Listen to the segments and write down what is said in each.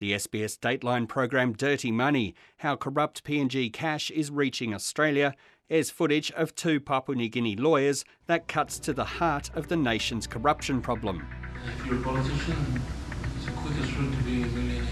The SBS Dateline program Dirty Money, how corrupt PNG cash is reaching Australia, airs footage of two Papua New Guinea lawyers that cuts to the heart of the nation's corruption problem. If you're a politician, it's the quickest route to being a millionaire.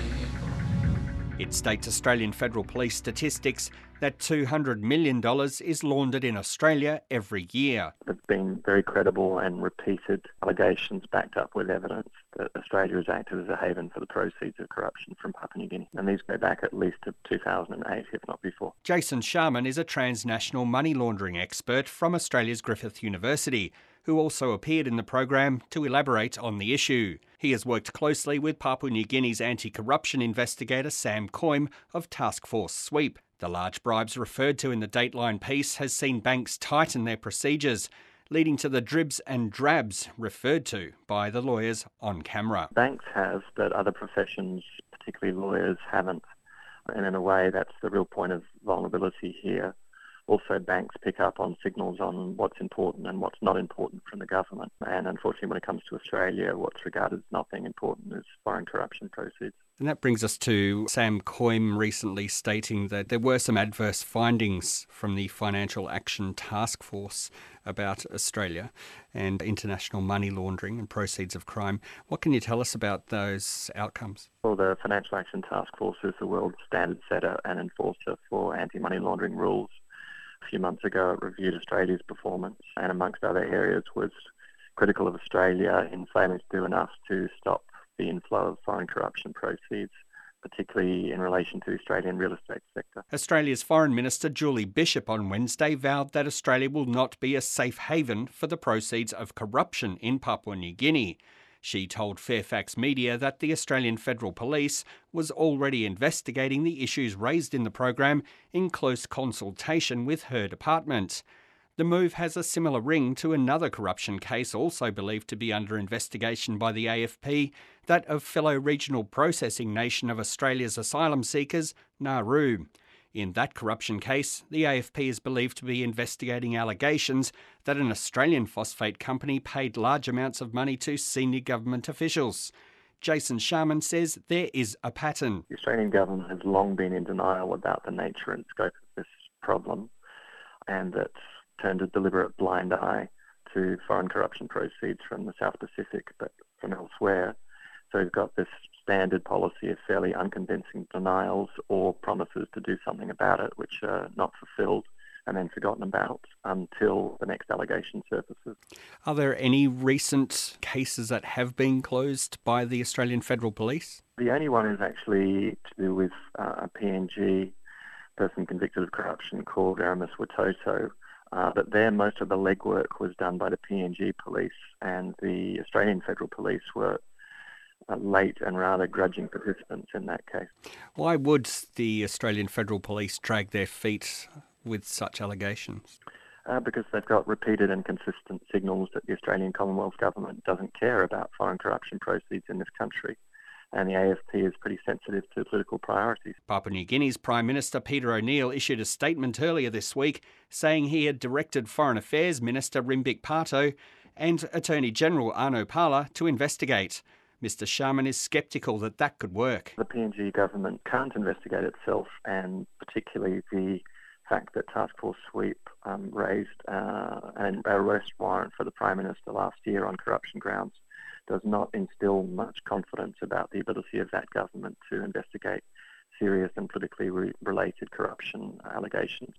It states Australian Federal Police statistics that $200 million is laundered in Australia every year. There've been very credible and repeated allegations backed up with evidence that Australia has acted as a haven for the proceeds of corruption from Papua New Guinea. And these go back at least to 2008, if not before. Jason Sharman is a transnational money laundering expert from Australia's Griffith University, who also appeared in the program to elaborate on the issue. He has worked closely with Papua New Guinea's anti-corruption investigator Sam Coyme of Task Force Sweep. The large bribes referred to in the Dateline piece has seen banks tighten their procedures, leading to the dribs and drabs referred to by the lawyers on camera. Banks have, but other professions, particularly lawyers, haven't. And in a way, that's the real point of vulnerability here. Also, banks pick up on signals on what's important and what's not important from the government. And unfortunately, when it comes to Australia, what's regarded as not being important is foreign corruption proceeds. And that brings us to Sam Coyme recently stating that there were some adverse findings from the Financial Action Task Force about Australia and international money laundering and proceeds of crime. What can you tell us about those outcomes? Well, the Financial Action Task Force is the world standard setter and enforcer for anti-money laundering rules. A few months ago, it reviewed Australia's performance and, amongst other areas, was critical of Australia in failing to do enough to stop the inflow of foreign corruption proceeds, particularly in relation to the Australian real estate sector. Australia's Foreign Minister Julie Bishop on Wednesday vowed that Australia will not be a safe haven for the proceeds of corruption in Papua New Guinea. She told Fairfax Media that the Australian Federal Police was already investigating the issues raised in the program in close consultation with her department. The move has a similar ring to another corruption case also believed to be under investigation by the AFP, that of fellow regional processing nation of Australia's asylum seekers, Nauru. In that corruption case, the AFP is believed to be investigating allegations that an Australian phosphate company paid large amounts of money to senior government officials. Jason Sharman says there is a pattern. The Australian government has long been in denial about the nature and scope of this problem, and that turned a deliberate blind eye to foreign corruption proceeds from the South Pacific, but from elsewhere. So we've got this standard policy of fairly unconvincing denials or promises to do something about it, which are not fulfilled and then forgotten about until the next allegation surfaces. Are there any recent cases that have been closed by the Australian Federal Police? The only one is actually to do with a PNG person convicted of corruption called Aramis Watoto. But there, most of the legwork was done by the PNG police, and the Australian Federal Police were late and rather grudging participants in that case. Why would the Australian Federal Police drag their feet with such allegations? Because they've got repeated and consistent signals that the Australian Commonwealth Government doesn't care about foreign corruption proceeds in this country. And the AFP is pretty sensitive to political priorities. Papua New Guinea's Prime Minister Peter O'Neill issued a statement earlier this week saying he had directed Foreign Affairs Minister Rimbik Parto and Attorney General Arno Pala to investigate. Mr Sharman is sceptical that that could work. The PNG government can't investigate itself, and particularly the fact that Task Force Sweep raised an arrest warrant for the Prime Minister last year on corruption grounds does not instill much confidence about the ability of that government to investigate serious and politically related corruption allegations.